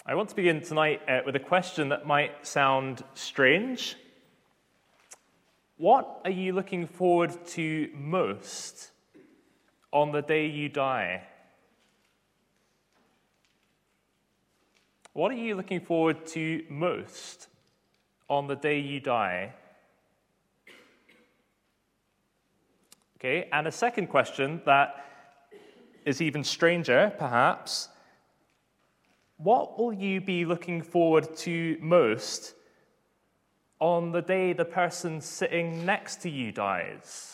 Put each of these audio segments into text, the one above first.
I want to begin tonight with a question that might sound strange. What are you looking forward to most on the day you die? What are you looking forward to most on the day you die? Okay, and a second question that is even stranger, perhaps. What will you be looking forward to most on the day the person sitting next to you dies?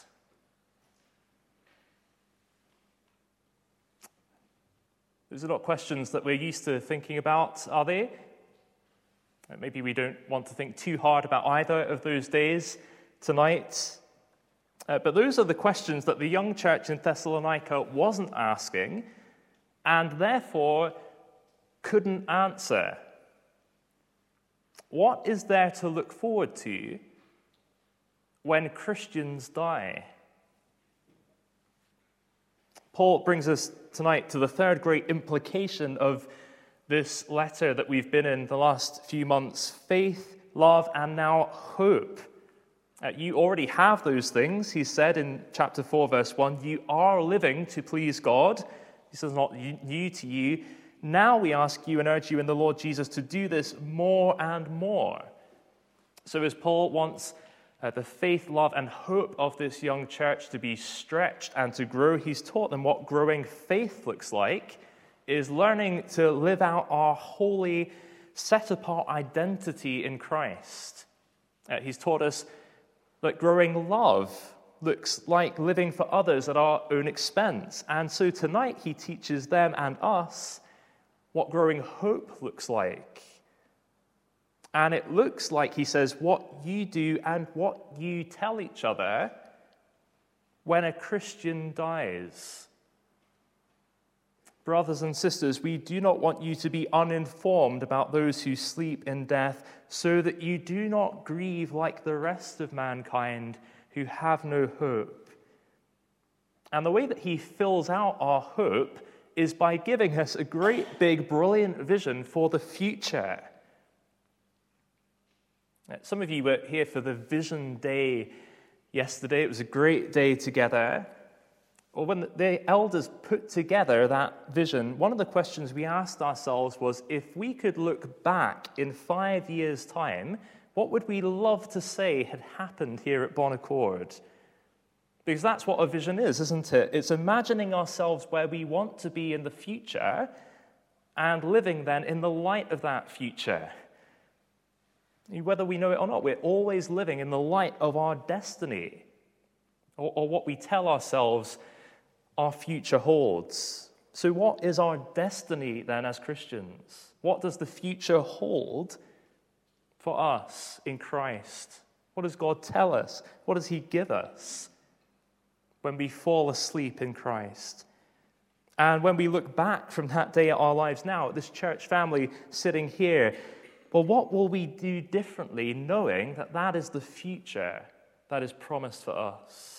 Those are not questions that we're used to thinking about, are they? Maybe we don't want to think too hard about either of those days tonight. But those are the questions that the young church in Thessalonica wasn't asking, and therefore couldn't answer. What is there to look forward to when Christians die? Paul brings us tonight to the third great implication of this letter that we've been in the last few months: faith, love, and now hope. You already have those things, he said in chapter 4, verse 1. You are living to please God. This is not new to you. Now we ask you and urge you in the Lord Jesus to do this more and more. So as Paul wants the faith, love, and hope of this young church to be stretched and to grow, he's taught them what growing faith looks like, is learning to live out our holy, set-apart identity in Christ. He's taught us that growing love looks like living for others at our own expense. And so tonight he teaches them and us what growing hope looks like. And it looks like, he says, what you do and what you tell each other when a Christian dies. Brothers and sisters, we do not want you to be uninformed about those who sleep in death, so that you do not grieve like the rest of mankind who have no hope. And the way that he fills out our hope is by giving us a great, big, brilliant vision for the future. Some of you were here for the Vision Day yesterday. It was a great day together. Well, when the elders put together that vision, one of the questions we asked ourselves was, if we could look back in 5 years' time, what would we love to say had happened here at Bon Accord? Because that's what a vision is, isn't it? It's imagining ourselves where we want to be in the future and living then in the light of that future. Whether we know it or not, we're always living in the light of our destiny, or what we tell ourselves our future holds. So what is our destiny then as Christians? What does the future hold for us in Christ? What does God tell us? What does he give us when we fall asleep in Christ? And when we look back from that day at our lives now, at this church family sitting here, well, what will we do differently knowing that that is the future that is promised for us?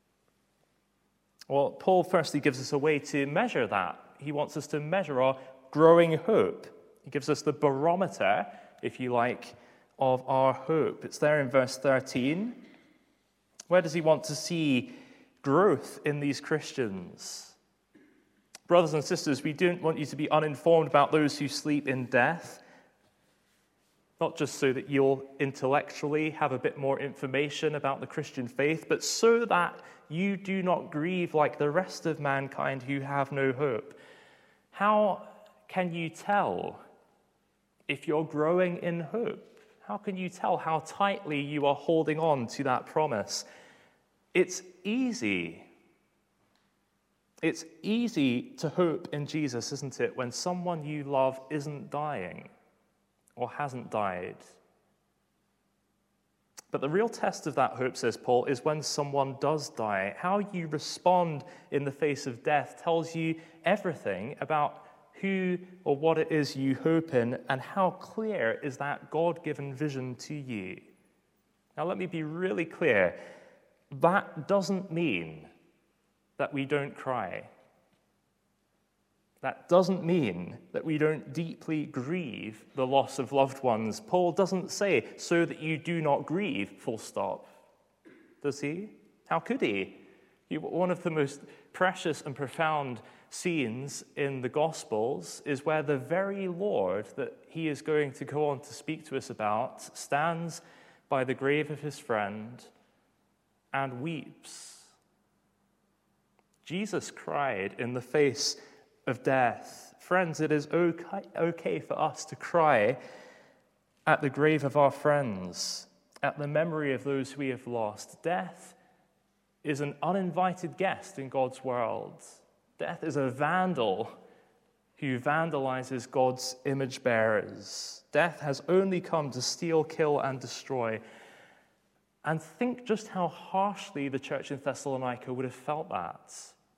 Well, Paul firstly gives us a way to measure that. He wants us to measure our growing hope. He gives us the barometer, if you like, of our hope. It's there in verse 13. Where does he want to see growth in these Christians? Brothers and sisters, we don't want you to be uninformed about those who sleep in death, not just so that you'll intellectually have a bit more information about the Christian faith, but so that you do not grieve like the rest of mankind who have no hope. How can you tell if you're growing in hope? How can you tell how tightly you are holding on to that promise? It's easy. It's easy to hope in Jesus, isn't it, when someone you love isn't dying or hasn't died. But the real test of that hope, says Paul, is when someone does die. How you respond in the face of death tells you everything about who or what it is you hope in, and how clear is that God-given vision to you. Now let me be really clear. That doesn't mean that we don't cry. That doesn't mean that we don't deeply grieve the loss of loved ones. Paul doesn't say, so that you do not grieve, full stop. Does he? How could he? One of the most precious and profound scenes in the Gospels is where the very Lord that he is going to go on to speak to us about stands by the grave of his friend and weeps. Jesus cried in the face of death. Friends, it is okay for us to cry at the grave of our friends, at the memory of those we have lost. Death is an uninvited guest in God's world. Death is a vandal who vandalizes God's image bearers. Death has only come to steal, kill, and destroy. And think just how harshly the church in Thessalonica would have felt that.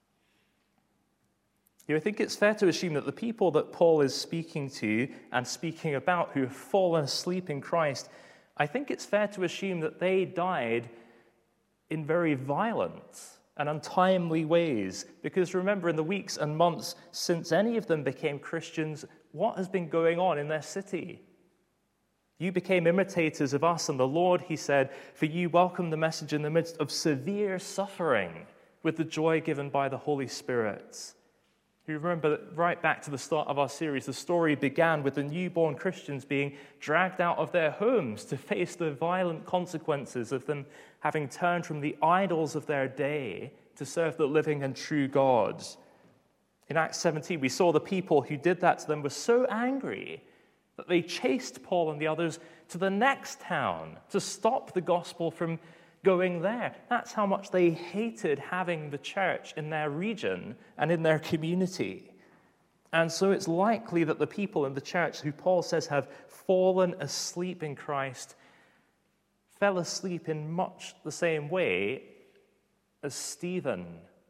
I think it's fair to assume that the people that Paul is speaking to and speaking about who have fallen asleep in Christ, I think it's fair to assume that they died in very violent and untimely ways. Because remember, in the weeks and months since any of them became Christians, what has been going on in their city? You became imitators of us and the Lord, he said, for you welcomed the message in the midst of severe suffering with the joy given by the Holy Spirit. You remember that right back to the start of our series, the story began with the newborn Christians being dragged out of their homes to face the violent consequences of them having turned from the idols of their day to serve the living and true God. In Acts 17, we saw the people who did that to them were so angry that they chased Paul and the others to the next town to stop the gospel from going there. That's how much they hated having the church in their region and in their community. And so it's likely that the people in the church who Paul says have fallen asleep in Christ fell asleep in much the same way as Stephen.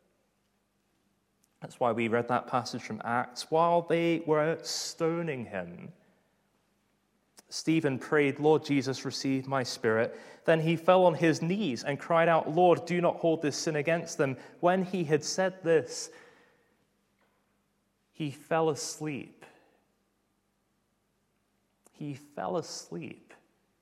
That's why we read that passage from Acts. While they were stoning him, Stephen prayed, Lord Jesus, receive my spirit. Then he fell on his knees and cried out, Lord, do not hold this sin against them. When he had said this, he fell asleep. He fell asleep.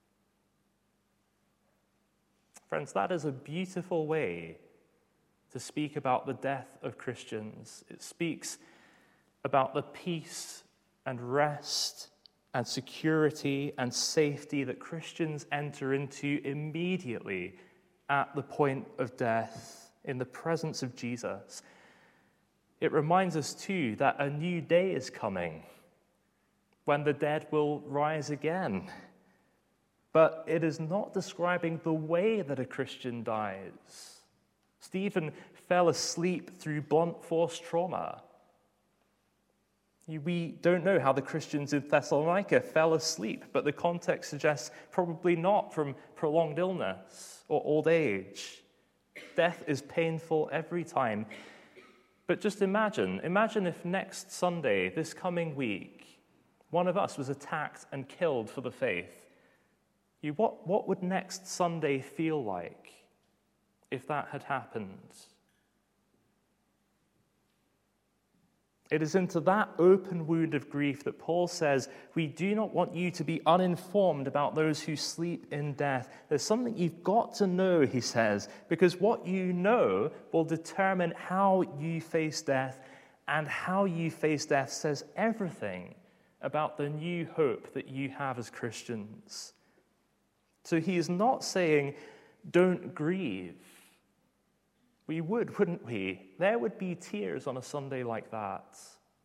Friends, that is a beautiful way to speak about the death of Christians. It speaks about the peace and rest and security and safety that Christians enter into immediately at the point of death in the presence of Jesus. It reminds us too that a new day is coming when the dead will rise again. But it is not describing the way that a Christian dies. Stephen fell asleep through blunt force trauma. We don't know how the Christians in Thessalonica fell asleep, but the context suggests probably not from prolonged illness or old age. Death is painful every time. But just imagine if next Sunday, this coming week, one of us was attacked and killed for the faith. What would next Sunday feel like if that had happened? It is into that open wound of grief that Paul says, we do not want you to be uninformed about those who sleep in death. There's something you've got to know, he says, because what you know will determine how you face death, and how you face death says everything about the new hope that you have as Christians. So he is not saying, don't grieve. We would, wouldn't we? There would be tears on a Sunday like that.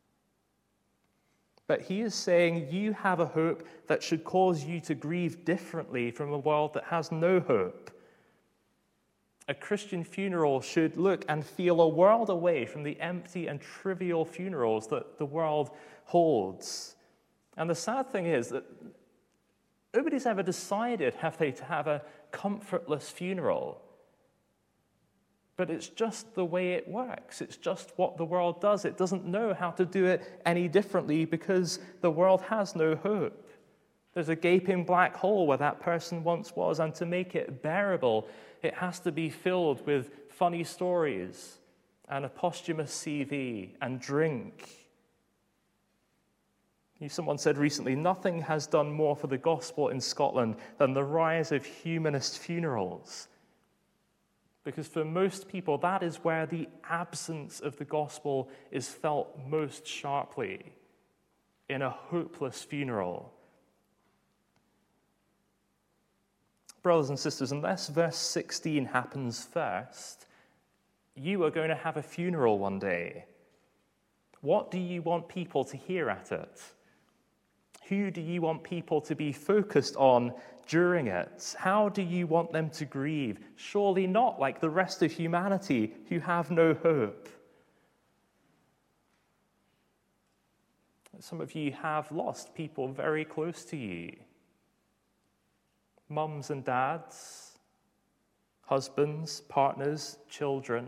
But he is saying you have a hope that should cause you to grieve differently from a world that has no hope. A Christian funeral should look and feel a world away from the empty and trivial funerals that the world holds. And the sad thing is that nobody's ever decided, have they, to have a comfortless funeral. But it's just the way it works. It's just what the world does. It doesn't know how to do it any differently because the world has no hope. There's a gaping black hole where that person once was, and to make it bearable, it has to be filled with funny stories and a posthumous CV and drink Someone said recently, nothing has done more for the gospel in Scotland than the rise of humanist funerals. Because for most people, that is where the absence of the gospel is felt most sharply, in a hopeless funeral. Brothers and sisters, unless verse 16 happens first, you are going to have a funeral one day. What do you want people to hear at it? Who do you want people to be focused on during it? How do you want them to grieve? Surely not like the rest of humanity who have no hope. Some of you have lost people very close to you. Mums and dads, husbands, partners, children.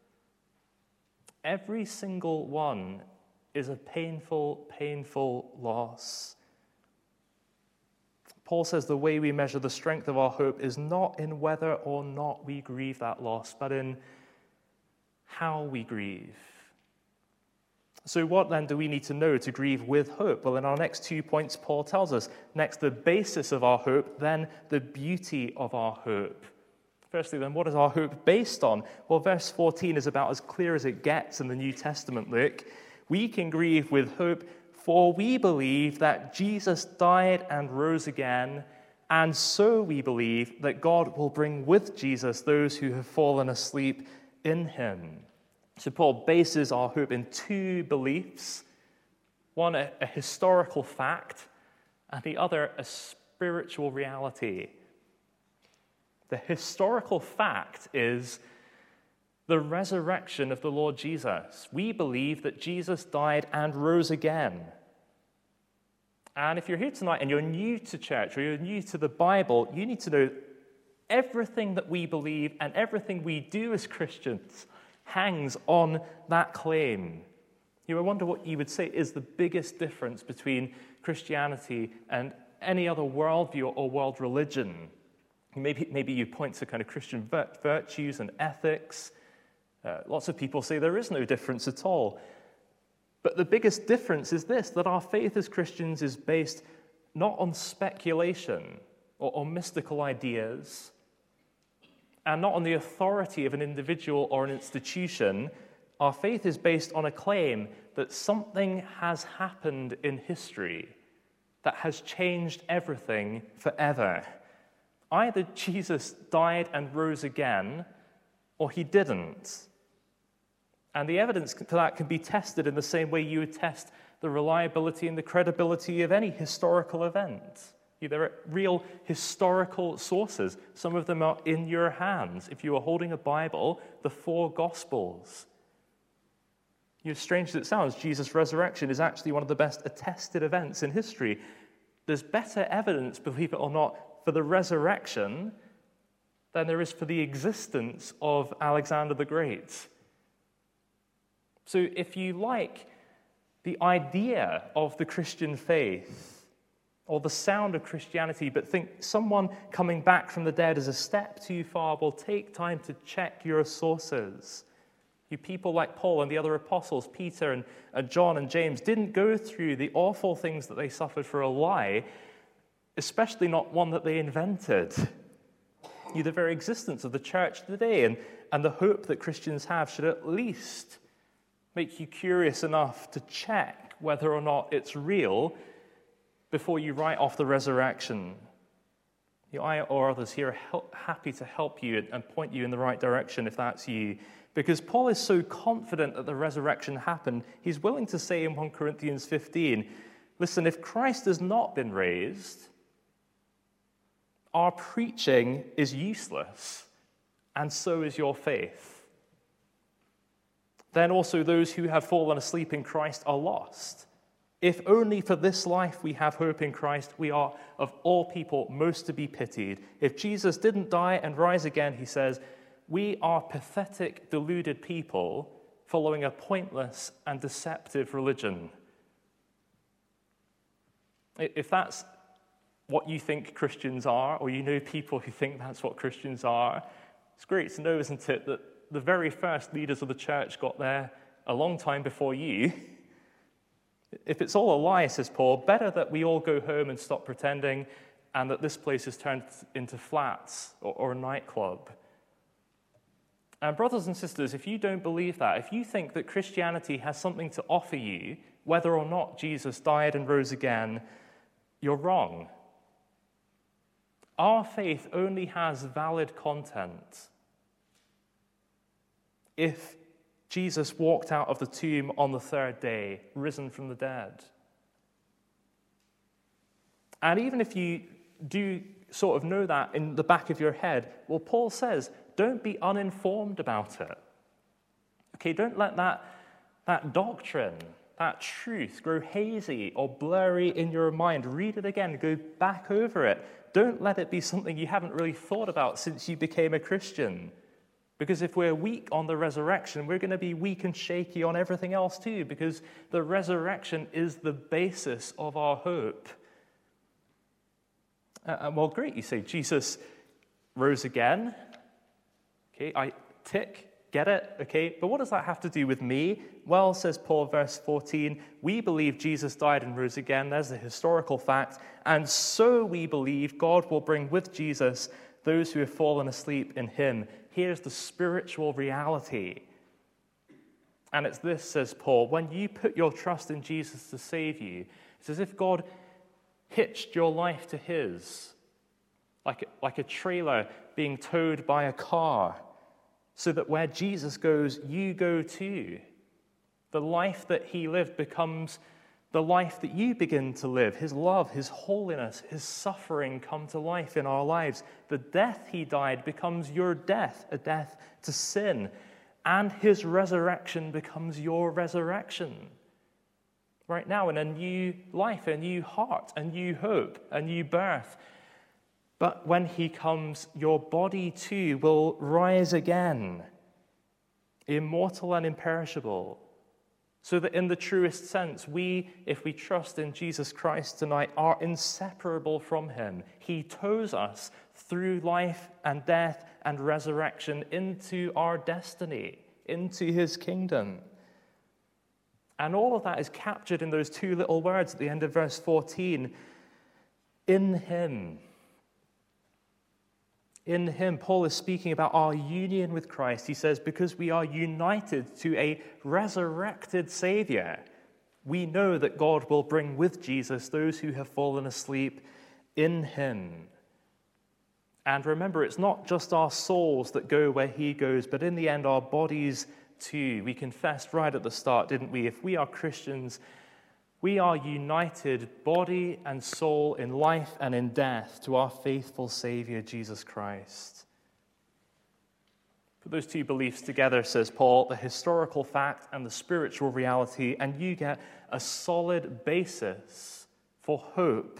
Every single one is a painful, painful loss. Paul says the way we measure the strength of our hope is not in whether or not we grieve that loss, but in how we grieve. So what then do we need to know to grieve with hope? Well, in our next 2 points, Paul tells us, next, the basis of our hope, then the beauty of our hope. Firstly, then, what is our hope based on? Well, verse 14 is about as clear as it gets in the New Testament, Luke. We can grieve with hope, for we believe that Jesus died and rose again, and so we believe that God will bring with Jesus those who have fallen asleep in him. So Paul bases our hope in two beliefs, one a historical fact, and the other a spiritual reality. The historical fact is the resurrection of the Lord Jesus. We believe that Jesus died and rose again. And if you're here tonight and you're new to church or you're new to the Bible, you need to know everything that we believe and everything we do as Christians hangs on that claim. You may wonder what you would say is the biggest difference between Christianity and any other worldview or world religion. Maybe you point to kind of Christian virtues and ethics. Lots of people say there is no difference at all. But the biggest difference is this, that our faith as Christians is based not on speculation or mystical ideas, and not on the authority of an individual or an institution. Our faith is based on a claim that something has happened in history that has changed everything forever. Either Jesus died and rose again, or he didn't. And the evidence for that can be tested in the same way you would test the reliability and the credibility of any historical event. There are real historical sources. Some of them are in your hands. If you are holding a Bible, the 4 Gospels. As strange as it sounds, Jesus' resurrection is actually one of the best attested events in history. There's better evidence, believe it or not, for the resurrection than there is for the existence of Alexander the Great. So if you like the idea of the Christian faith or the sound of Christianity, but think someone coming back from the dead is a step too far, well, take time to check your sources. You people like Paul and the other apostles, Peter and John and James, didn't go through the awful things that they suffered for a lie, especially not one that they invented. The very existence of the church today and the hope that Christians have should at least make you curious enough to check whether or not it's real before you write off the resurrection. I or others here are happy to help you and point you in the right direction if that's you. Because Paul is so confident that the resurrection happened, he's willing to say in 1 Corinthians 15, listen, if Christ has not been raised, our preaching is useless, and so is your faith. Then also those who have fallen asleep in Christ are lost. If only for this life we have hope in Christ, we are of all people most to be pitied. If Jesus didn't die and rise again, he says, we are pathetic, deluded people following a pointless and deceptive religion. If that's what you think Christians are, or you know people who think that's what Christians are, it's great to know, isn't it, that the very first leaders of the church got there a long time before you. If it's all a lie, says Paul, better that we all go home and stop pretending and that this place is turned into flats or a nightclub. And brothers and sisters, if you don't believe that, if you think that Christianity has something to offer you, whether or not Jesus died and rose again, you're wrong. Our faith only has valid content if Jesus walked out of the tomb on the third day, risen from the dead. And even if you do sort of know that in the back of your head, well, Paul says, don't be uninformed about it. Okay, don't let that doctrine, that truth, grow hazy or blurry in your mind. Read it again, go back over it. Don't let it be something you haven't really thought about since you became a Christian. Because if we're weak on the resurrection, we're going to be weak and shaky on everything else too, because the resurrection is the basis of our hope. Well, great, you say, Jesus rose again. Okay, I tick, get it, okay, but what does that have to do with me? Well, says Paul, verse 14, we believe Jesus died and rose again. There's the historical fact. And so we believe God will bring with Jesus those who have fallen asleep in him. Here's the spiritual reality. And it's this, says Paul, when you put your trust in Jesus to save you, it's as if God hitched your life to his, like a trailer being towed by a car, so that where Jesus goes, you go too. The life that he lived becomes the life that you begin to live. His love, his holiness, his suffering come to life in our lives. The death he died becomes your death, a death to sin. And his resurrection becomes your resurrection. Right now, in a new life, a new heart, a new hope, a new birth. But when he comes, your body too will rise again, immortal and imperishable. So that in the truest sense, we, if we trust in Jesus Christ tonight, are inseparable from him. He tows us through life and death and resurrection into our destiny, into his kingdom. And all of that is captured in those two little words at the end of verse 14. In him. In him, Paul is speaking about our union with Christ. He says, because we are united to a resurrected Savior, we know that God will bring with Jesus those who have fallen asleep in him. And remember, it's not just our souls that go where he goes, but in the end, our bodies too. We confessed right at the start, didn't we? If we are Christians, we are united, body and soul, in life and in death, to our faithful Savior, Jesus Christ. Put those two beliefs together, says Paul, the historical fact and the spiritual reality, and you get a solid basis for hope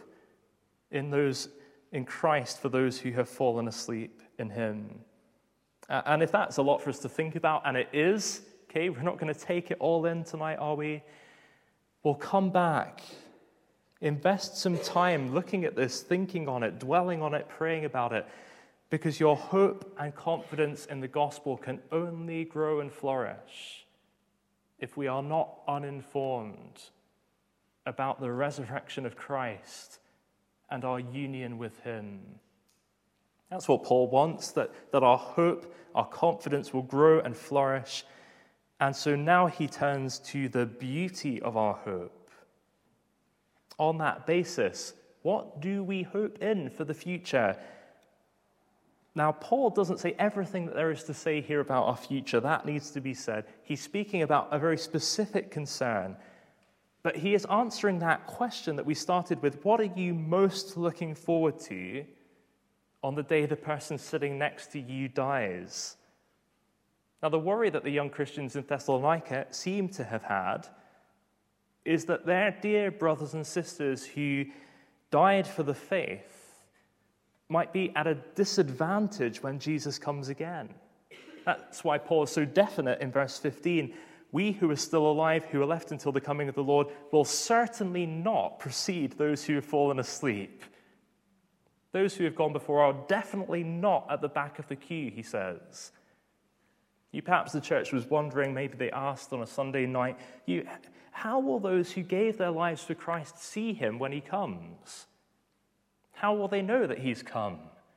in Christ for those who have fallen asleep in him. And if that's a lot for us to think about, and it is, okay, we're not going to take it all in tonight, are we? We'll come back, invest some time looking at this, thinking on it, dwelling on it, praying about it, because your hope and confidence in the gospel can only grow and flourish if we are not uninformed about the resurrection of Christ and our union with him. That's what Paul wants, that our hope, our confidence will grow and flourish. And so now he turns to the beauty of our hope. On that basis, what do we hope in for the future? Now, Paul doesn't say everything that there is to say here about our future. That needs to be said. He's speaking about a very specific concern. But he is answering that question that we started with. What are you most looking forward to on the day the person sitting next to you dies? Now, the worry that the young Christians in Thessalonica seem to have had is that their dear brothers and sisters who died for the faith might be at a disadvantage when Jesus comes again. That's why Paul is so definite in verse 15. We who are still alive, who are left until the coming of the Lord, will certainly not precede those who have fallen asleep. Those who have gone before are definitely not at the back of the queue, he says. Perhaps the church was wondering, maybe they asked on a Sunday night, how will those who gave their lives for Christ see him when he comes? How will they know that he's come?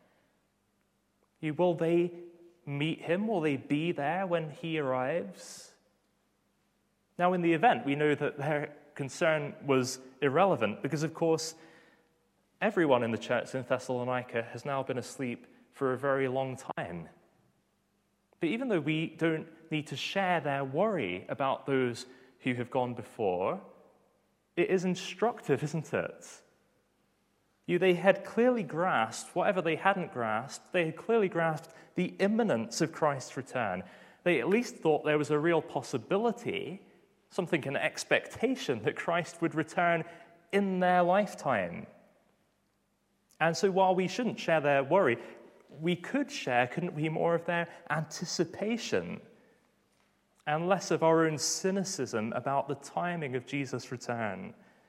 Will they meet him? Will they be there when he arrives? Now, in the event, we know that their concern was irrelevant because, of course, everyone in the church in Thessalonica has now been asleep for a very long time. But even though we don't need to share their worry about those who have gone before, it is instructive, isn't it? They had clearly grasped, whatever they hadn't grasped, they had clearly grasped the imminence of Christ's return. They at least thought there was a real possibility, something, an expectation that Christ would return in their lifetime. And so while we shouldn't share their worry, we could share, couldn't we, more of their anticipation and less of our own cynicism about the timing of Jesus' return.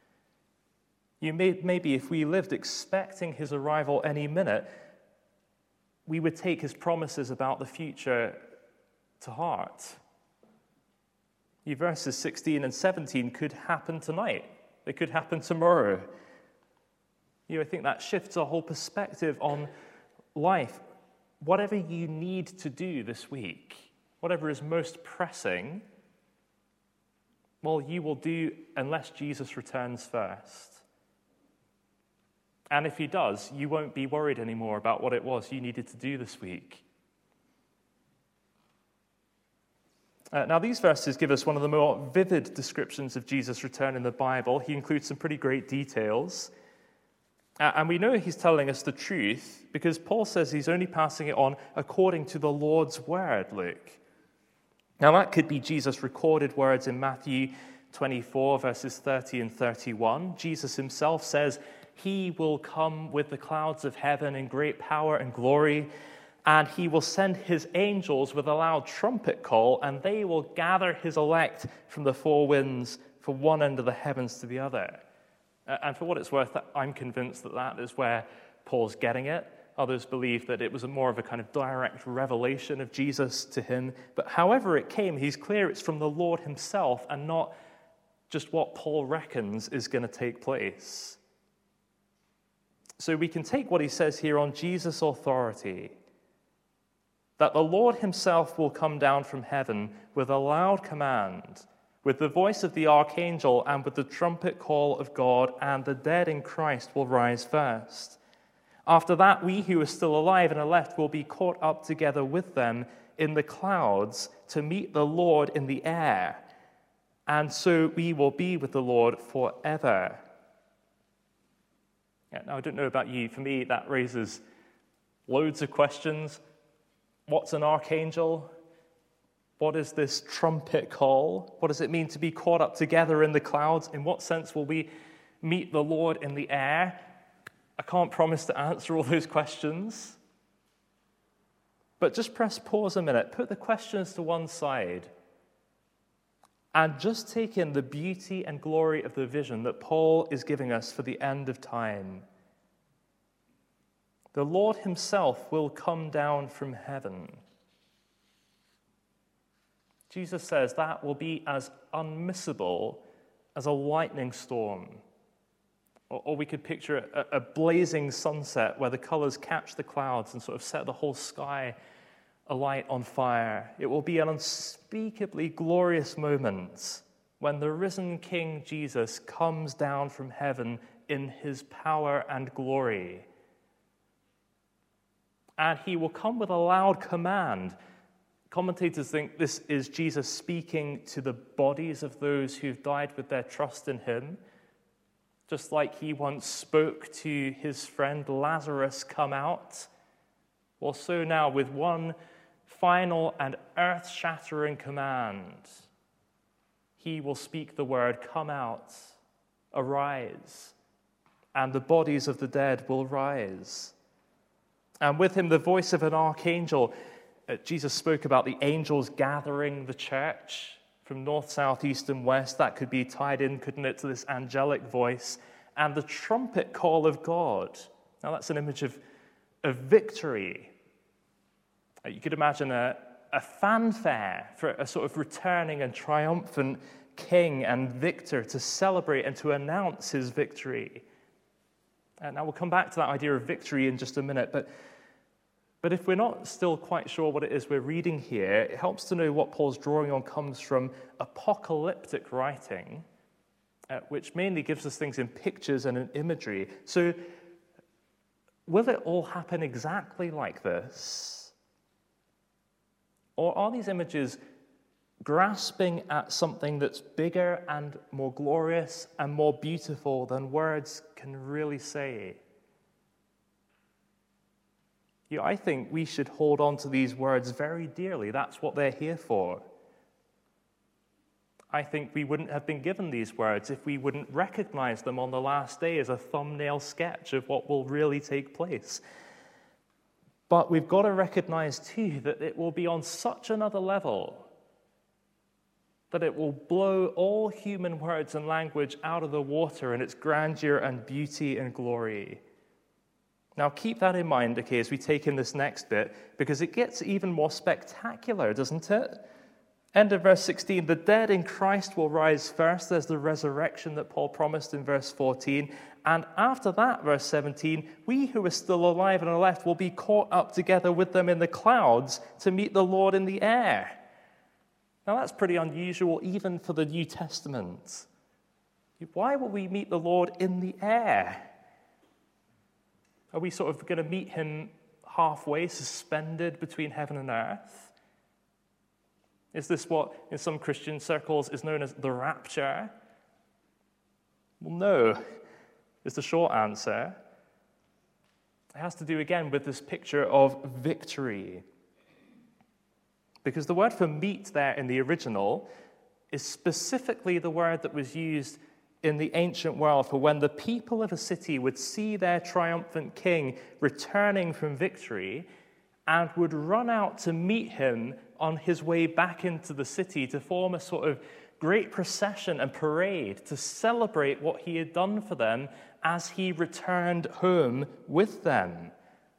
Maybe if we lived expecting his arrival any minute, we would take his promises about the future to heart. Verses 16 and 17 could happen tonight. They could happen tomorrow. I think that shifts our whole perspective on life. Whatever you need to do this week, whatever is most pressing, well, you will do unless Jesus returns first. And if he does, you won't be worried anymore about what it was you needed to do this week. Now, these verses give us one of the more vivid descriptions of Jesus' return in the Bible. He includes some pretty great details. And we know he's telling us the truth because Paul says he's only passing it on according to the Lord's word, Luke. Now, that could be Jesus' recorded words in Matthew 24, verses 30 and 31. Jesus himself says, he will come with the clouds of heaven in great power and glory, and he will send his angels with a loud trumpet call, and they will gather his elect from the four winds from one end of the heavens to the other. And for what it's worth, I'm convinced that that is where Paul's getting it. Others believe that it was more of a kind of direct revelation of Jesus to him. But however it came, he's clear it's from the Lord himself and not just what Paul reckons is going to take place. So we can take what he says here on Jesus' authority, that the Lord himself will come down from heaven with a loud command, with the voice of the archangel and with the trumpet call of God, and the dead in Christ will rise first. After that, we who are still alive and are left will be caught up together with them in the clouds to meet the Lord in the air, and so we will be with the Lord forever. Now, I don't know about you. For me, that raises loads of questions. What's an archangel? What is this trumpet call? What does it mean to be caught up together in the clouds? In what sense will we meet the Lord in the air? I can't promise to answer all those questions. But just press pause a minute. Put the questions to one side. And just take in the beauty and glory of the vision that Paul is giving us for the end of time. The Lord himself will come down from heaven. Jesus says that will be as unmissable as a lightning storm. Or we could picture a blazing sunset where the colors catch the clouds and sort of set the whole sky alight on fire. It will be an unspeakably glorious moment when the risen King Jesus comes down from heaven in his power and glory. And he will come with a loud command. Commentators think this is Jesus speaking to the bodies of those who've died with their trust in him, just like he once spoke to his friend Lazarus, come out. Well, so now with one final and earth-shattering command, he will speak the word, come out, arise, and the bodies of the dead will rise. And with him the voice of an archangel. Jesus spoke about the angels gathering the church from north, south, east, and west. That could be tied in, couldn't it, to this angelic voice. And the trumpet call of God. Now that's an image of victory. You could imagine a fanfare for a sort of returning and triumphant king and victor to celebrate and to announce his victory. And now we'll come back to that idea of victory in just a minute, but if we're not still quite sure what it is we're reading here, it helps to know what Paul's drawing on comes from apocalyptic writing, which mainly gives us things in pictures and in imagery. So, will it all happen exactly like this? Or are these images grasping at something that's bigger and more glorious and more beautiful than words can really say? I think we should hold on to these words very dearly. That's what they're here for. I think we wouldn't have been given these words if we wouldn't recognize them on the last day as a thumbnail sketch of what will really take place. But we've got to recognize, too, that it will be on such another level that it will blow all human words and language out of the water in its grandeur and beauty and glory. Now, keep that in mind, okay, as we take in this next bit, because it gets even more spectacular, doesn't it? End of verse 16, the dead in Christ will rise first. There's the resurrection that Paul promised in verse 14. And after that, verse 17, we who are still alive and are left will be caught up together with them in the clouds to meet the Lord in the air. Now, that's pretty unusual even for the New Testament. Why will we meet the Lord in the air? Are we sort of going to meet him halfway, suspended between heaven and earth? Is this what, in some Christian circles, is known as the rapture? Well, no, is the short answer. It has to do, again, with this picture of victory. Because the word for meet there in the original is specifically the word that was used in the ancient world for when the people of a city would see their triumphant king returning from victory and would run out to meet him on his way back into the city to form a sort of great procession and parade to celebrate what he had done for them as he returned home with them.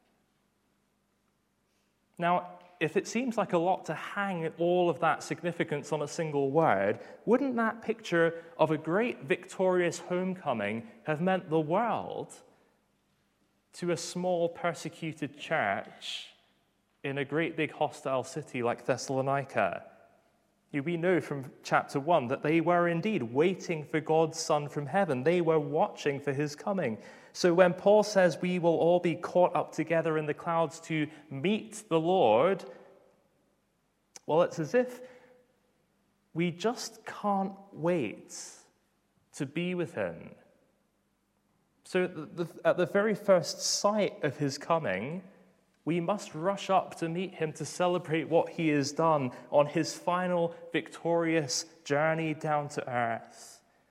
Now, if it seems like a lot to hang all of that significance on a single word, wouldn't that picture of a great victorious homecoming have meant the world to a small persecuted church in a great big hostile city like Thessalonica? We know from chapter 1 that they were indeed waiting for God's Son from heaven. They were watching for his coming. So when Paul says we will all be caught up together in the clouds to meet the Lord, well, it's as if we just can't wait to be with him. So at the very first sight of his coming, we must rush up to meet him to celebrate what he has done on his final victorious journey down to earth.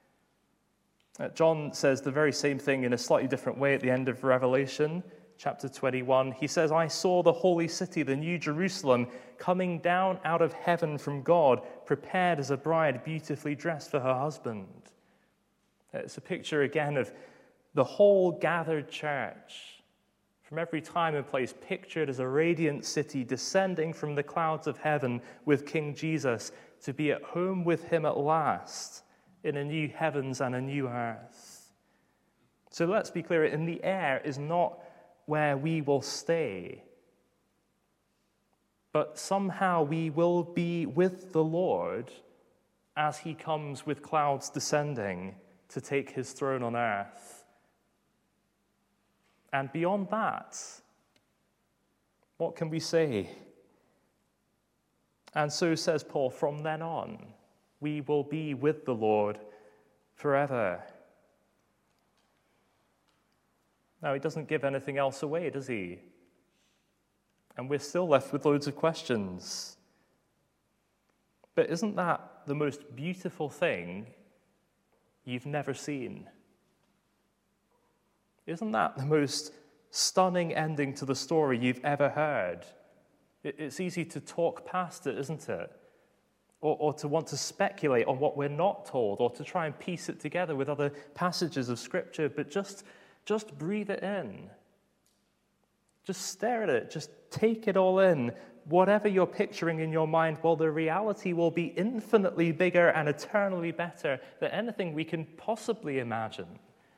John says the very same thing in a slightly different way at the end of Revelation, chapter 21. He says, I saw the holy city, the new Jerusalem, coming down out of heaven from God, prepared as a bride beautifully dressed for her husband. It's a picture again of the whole gathered church, from every time and place, pictured as a radiant city descending from the clouds of heaven with King Jesus to be at home with him at last in a new heavens and a new earth. So let's be clear, in the air is not where we will stay, but somehow we will be with the Lord as he comes with clouds descending to take his throne on earth. And beyond that, what can we say? And so says Paul, from then on, we will be with the Lord forever. Now, he doesn't give anything else away, does he? And we're still left with loads of questions. But isn't that the most beautiful thing you've never seen? Isn't that the most stunning ending to the story you've ever heard? It's easy to talk past it, isn't it? Or to want to speculate on what we're not told, or to try and piece it together with other passages of Scripture, but just breathe it in. Just stare at it. Just take it all in. whatever you're picturing in your mind, well, the reality will be infinitely bigger and eternally better than anything we can possibly imagine.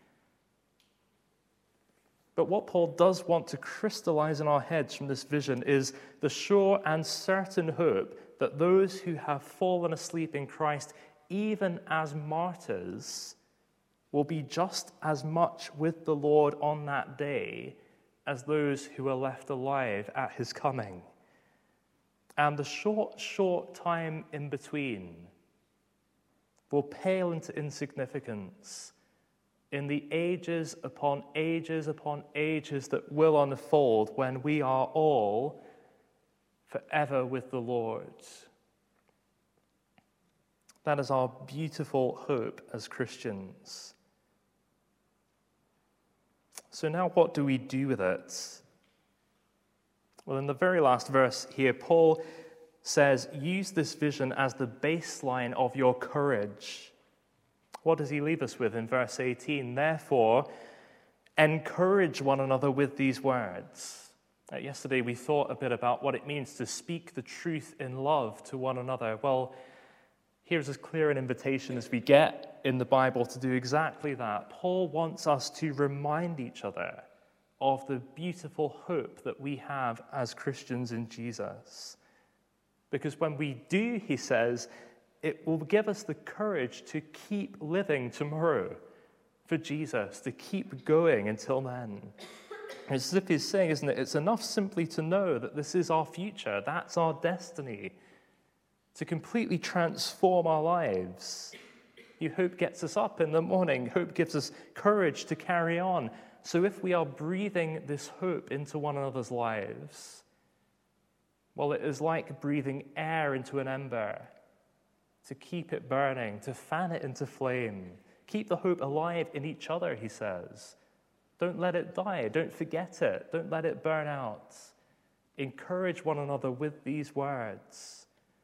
But what Paul does want to crystallize in our heads from this vision is the sure and certain hope that those who have fallen asleep in Christ, even as martyrs, will be just as much with the Lord on that day as those who are left alive at his coming. And the short time in between will pale into insignificance in the ages upon ages upon ages that will unfold when we are all forever with the Lord. That is our beautiful hope as Christians. So now what do we do with it? Well, in the very last verse here, Paul says, use this vision as the baseline of your courage. What does he leave us with in verse 18? Therefore, encourage one another with these words. Yesterday we thought a bit about what it means to speak the truth in love to one another. Well, here's as clear an invitation as we get in the Bible to do exactly that. Paul wants us to remind each other of the beautiful hope that we have as Christians in Jesus. Because when we do, he says, it will give us the courage to keep living tomorrow for Jesus, to keep going until then. It's as if he's saying, isn't it? It's enough simply to know that this is our future, that's our destiny, to completely transform our lives. Hope gets us up in the morning. Hope gives us courage to carry on. So if we are breathing this hope into one another's lives, well, it is like breathing air into an ember, to keep it burning, to fan it into flame. Keep the hope alive in each other, he says. Don't let it die. Don't forget it. Don't let it burn out. Encourage one another with these words.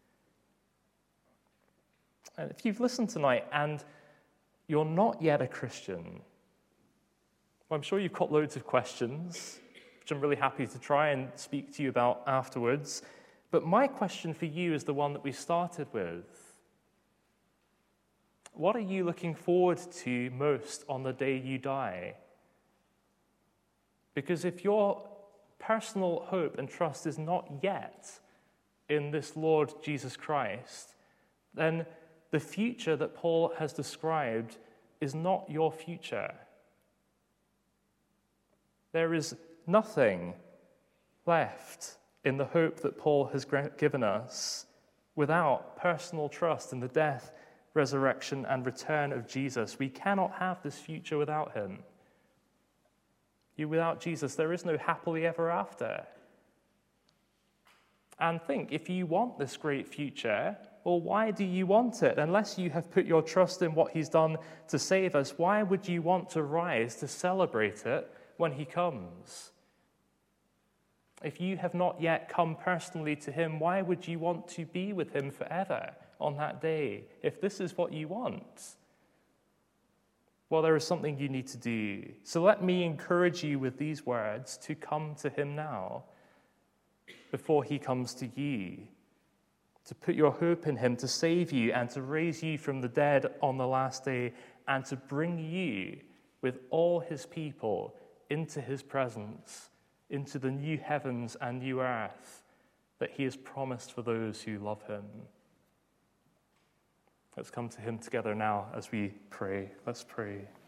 And if you've listened tonight and you're not yet a Christian, well, I'm sure you've got loads of questions, which I'm really happy to try and speak to you about afterwards. But my question for you is the one that we started with. What are you looking forward to most on the day you die? Because if your personal hope and trust is not yet in this Lord Jesus Christ, then the future that Paul has described is not your future. There is nothing left in the hope that Paul has given us without personal trust in the death, resurrection, and return of Jesus. We cannot have this future without him. Without Jesus, there is no happily ever after. And think, if you want this great future, well, why do you want it? Unless you have put your trust in what he's done to save us, why would you want to rise to celebrate it when he comes? If you have not yet come personally to him, why would you want to be with him forever on that day, if this is what you want? Well, there is something you need to do. So let me encourage you with these words to come to him now, before he comes to you, to put your hope in him, to save you and to raise you from the dead on the last day, and to bring you with all his people into his presence, into the new heavens and new earth that he has promised for those who love him. Let's come to him together now as we pray. Let's pray.